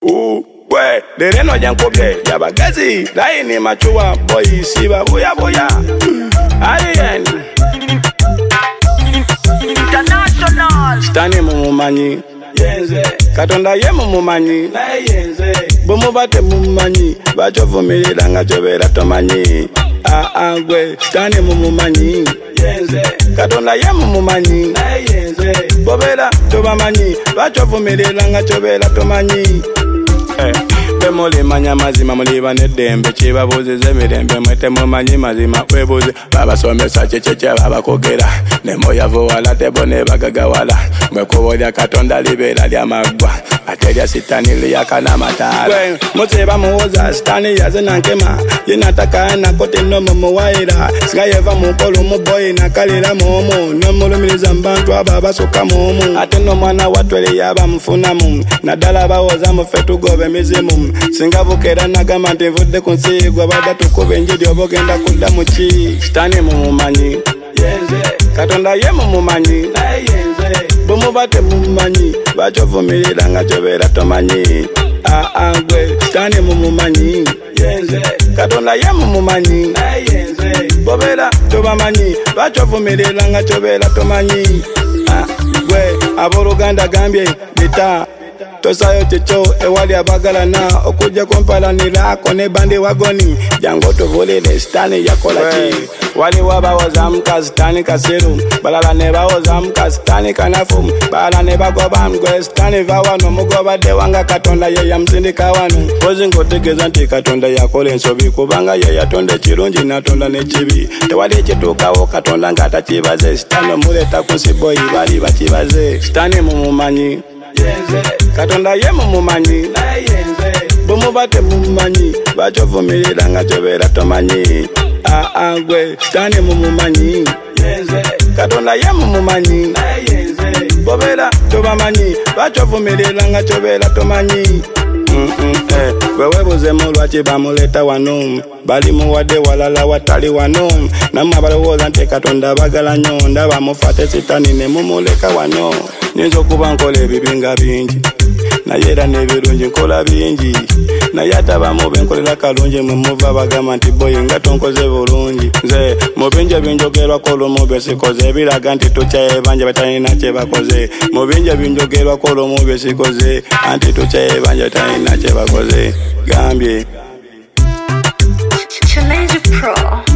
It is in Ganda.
Boy, the reno jankobye yabagazi laini machua boy siba boya boya. Alien International Stani mumumanyi yenze katonda ye mumumanyi na yenze bomubate mumumanyi bachovumirira nga chobera tomanyi gwe Stani mumumanyi yenze katonda ye mumumanyi na yenze bobera tobamanyi bachovumirira nga chobera tomanyi. Bemuli manya mazima muliba nedembe chibabuzize mirembe mwete mumanyi mazima webuze babasomesa checheche babakogera nemoya vuwala tebone bagagawala mwekubolya katonda libera lya magwa atelya sitani liyakana matala muteba muwoza sitani yaze nankema yenataka nakote nomo muwaira sigayeva mukolo muboyi nakalira momo nomulumiriza mbantu aba basoka momo ate nomwana watwele yaba mfunamu nadala bawoza mufetu gobe mizimu singavukera nagamba nti nvudde ku nsi gwe badda tukuba enjiri oba ogenda kudda mu ki sitani mumumanyi yenze katonda ye mumumanyi naye yenze bwemuba temumumanyi bakyovumirira nga kyobeera tomanyi gwe sitani mumumanyi yenze katonda ye mumumanyi naye yenze bobeera tobamanyi bakyovumirira nga kyobeera tomanyi gwe abooluganda gambye bita tosayo chicho ewali abagalana okujja kompalanirako ne bandi wagoni jango tuvulire sitani yakola ki wali wabawoza mukazi sitani kasiru balala ne bawoza mukazi sitani kanafu balala ne bagoba mgwe sitani vawano mugobadde wanga katonda ye yamusindika wano pozi ngotegeeza nti katonda yakola ensobi kubanga ye yatonda ekirungi natonda n'ekibi tewali ekituukawo katonda ng'atakibaze sitani omuleeta ku nsi boyi bali bakibaze sitani mumumanyi yenze katonda ye mumumanyi naye yenze bwemuba temumumanyi bakyovumirira nga kyobeera tomanyi gwe sitani mumumanyi yenze katonda ye mumumanyi naye yenze bobeera tobamanyi bakyovumirira nga kyobeera tomanyi. Wewebuuzemu lwaki bamuleeta wano bali muwadde walala watali wano nammwe abalowooza nti katonda abagala nnyo ndaba mufaate sitani ne mumuleka wano. Nyinza okuba nkola ebibi nga bingi naye era n'ebirungi nkola bingi naye atabamu benkolera kalungi mwe muva bagamba nti boyi nga tonkoze bulungi nze mu bingi ebinjogerwako olumu byesikoze ebiraga nti tukyayebanja batalina kye bakoze mu bingi ebinjogerwako olumu byesikoze anti tukyayebanja batalina kye bakoze gambye Challenge Pro.